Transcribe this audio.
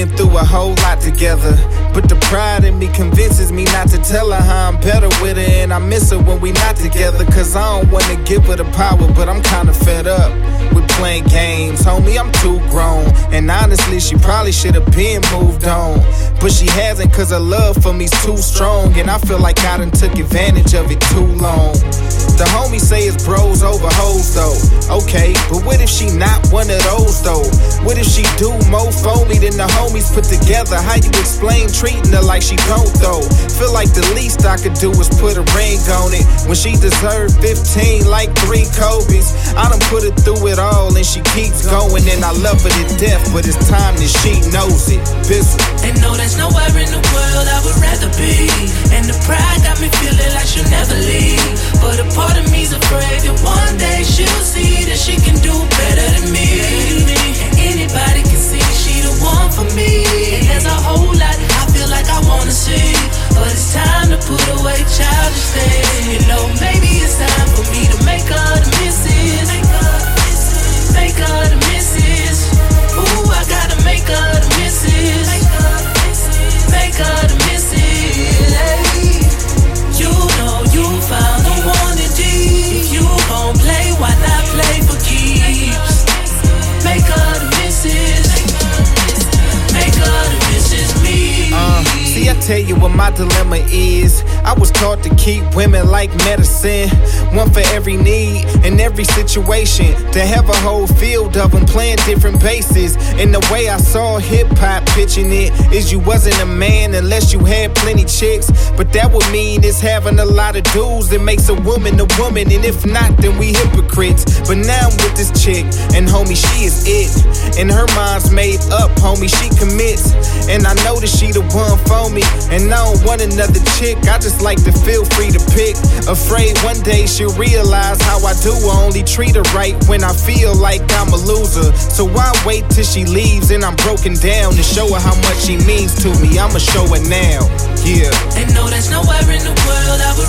been through a whole lot together, but the pride in me convinces me not to tell her how I'm better with her, and I miss her when we not together. Cause I don't wanna give her the power, but I'm kinda fed up with playing games. Homie, I'm too grown, and honestly she probably should've been moved on, but she hasn't cause her love for me's too strong, and I feel like I done took advantage of it too long. The homies say it's bros over hoes though. Okay, but what if she not one of those though? What if she do more for me than the homies put together? How you explain treating her like she don't though? Feel like the least I could do is put a ring on it when she deserved 15 like 3 Kobe's. I done put her through it all and she keeps going, and I love her to death, but it's time that she knows it. Bizzle. And no, there's nowhere in the world I would rather be, and the pride got me feeling like she'll never leave. But a part of me's afraid that one day she'll see that she can do better than me. And anybody can see she the one for me. And there's a whole lot I feel like I wanna see, but it's time to put away childish things. You know, maybe it's time for me to make her the missus. Make her the missus. Ooh, I gotta make her the missus. Make her the missus. Hey, you know you found the one indeed. If you gon' play, why not play for keeps? Make her the missus. Make her the missus me. See, I tell you what my dilemma is. I was taught to keep women like medicine, one for every need and every situation, to have a whole field of them playing different bases. And the way I saw hip-hop pitching it is you wasn't a man unless you had plenty chicks, but that would mean it's having a lot of dudes that makes a woman, and if not, then we hypocrites. But now I'm with this chick, and homie, she is it, and her mind's made up, homie, she commits, and I know that she the one for me, and I don't want another chick, I just like to feel free to pick. Afraid one day she'll realize how I do, I only treat her right when I feel like I'm a loser. So why wait till she leaves and I'm broken down to show her how much she means to me? I'ma show her now, yeah. And no, there's nowhere in the world I would